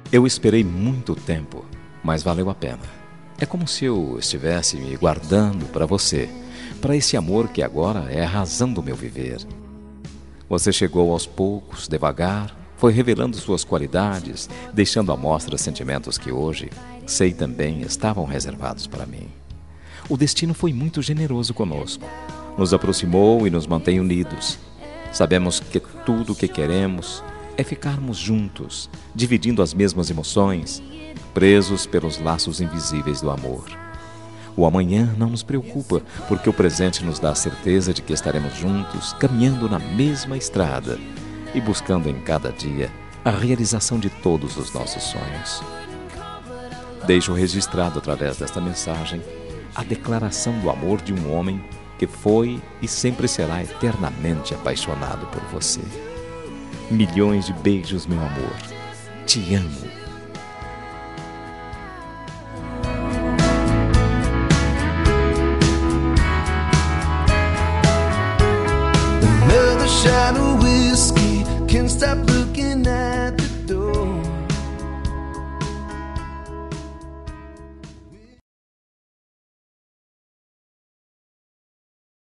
Eu esperei muito tempo, mas valeu a pena. É como se eu estivesse me guardando para você, para esse amor que agora é a razão do meu viver. Você chegou aos poucos, devagar, foi revelando suas qualidades, deixando à mostra sentimentos que hoje, sei também, estavam reservados para mim. O destino foi muito generoso conosco. Nos aproximou e nos mantém unidos. Sabemos que tudo o que queremos é ficarmos juntos, dividindo as mesmas emoções, presos pelos laços invisíveis do amor. O amanhã não nos preocupa, porque o presente nos dá a certeza de que estaremos juntos, caminhando na mesma estrada e buscando em cada dia a realização de todos os nossos sonhos. Deixo registrado através desta mensagem a declaração do amor de um homem que foi e sempre será eternamente apaixonado por você. Milhões de beijos, meu amor. Te amo. Another shot of whiskey, can't stop looking